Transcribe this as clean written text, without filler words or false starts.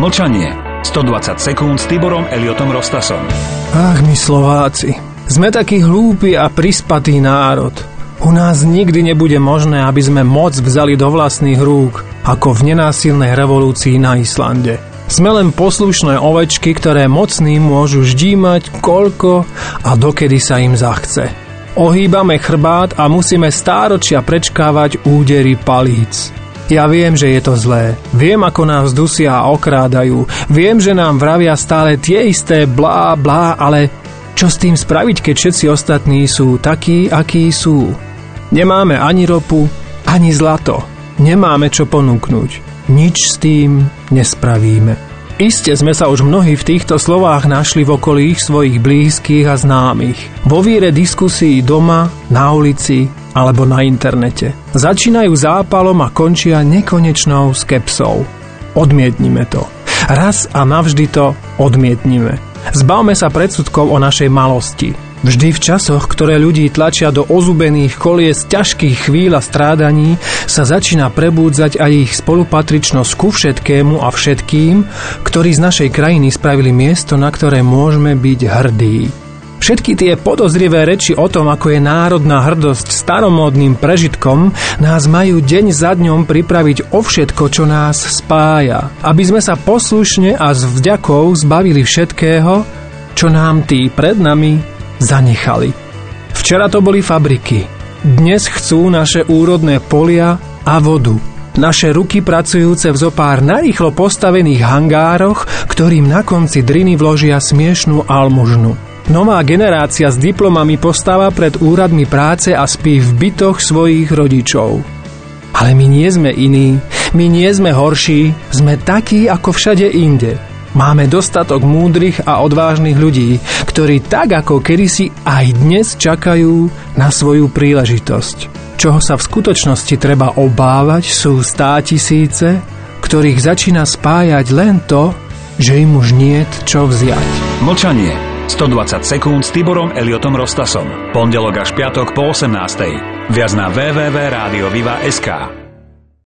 Mlčanie. 120 sekúnd s Tiborom Eliotom Rostasom. Ach, my Slováci, sme taký hlúpi a prispatý národ. U nás nikdy nebude možné, aby sme moc vzali do vlastných rúk, ako v nenásilnej revolúcii na Islande. Sme len poslušné ovečky, ktoré mocní môžu ždímať koľko a dokedy sa im zachce. Ohýbame chrbát a musíme stáročia prečkávať údery palíc. Ja viem, že je to zlé. Viem, ako nás dusia a okrádajú. Viem, že nám vravia stále tie isté blá, blá, ale čo s tým spraviť, keď všetci ostatní sú takí, akí sú? Nemáme ani ropu, ani zlato. Nemáme čo ponúknuť. Nič s tým nespravíme. Iste sme sa už mnohí v týchto slovách našli v okolí svojich blízkych a známych. Vo víre diskusí doma, na ulici alebo na internete. Začínajú zápalom a končia nekonečnou skepsou. Odmietnime to. Raz a navždy to odmietnime. Zbavme sa predsudkov o našej malosti. Vždy v časoch, ktoré ľudí tlačia do ozubených kolies ťažkých chvíľ a strádaní, sa začína prebúdzať aj ich spolupatričnosť ku všetkému a všetkým, ktorí z našej krajiny spravili miesto, na ktoré môžeme byť hrdí. Všetky tie podozrivé reči o tom, ako je národná hrdosť staromódnym prežitkom, nás majú deň za dňom pripraviť o všetko, čo nás spája. Aby sme sa poslušne a s vďakou zbavili všetkého, čo nám tí pred nami zanechali. Včera to boli fabriky. Dnes chcú naše úrodné polia a vodu. Naše ruky pracujúce v zopár narýchlo postavených hangároch, ktorým na konci driny vložia smiešnú almužnu. Nová generácia s diplomami postáva pred úradmi práce a spí v bytoch svojich rodičov. Ale my nie sme iní, my nie sme horší, sme takí ako všade inde. Máme dostatok múdrych a odvážnych ľudí, ktorí tak ako kedysi aj dnes čakajú na svoju príležitosť. Čoho sa v skutočnosti treba obávať, sú 100 000, ktorých začína spájať len to, že im už niet čo vziať. Mlčanie. 120 sekúnd s Tiborom Eliotom Rostasom. Pondelok až piatok po 18:00. Viac na www.radioviva.sk.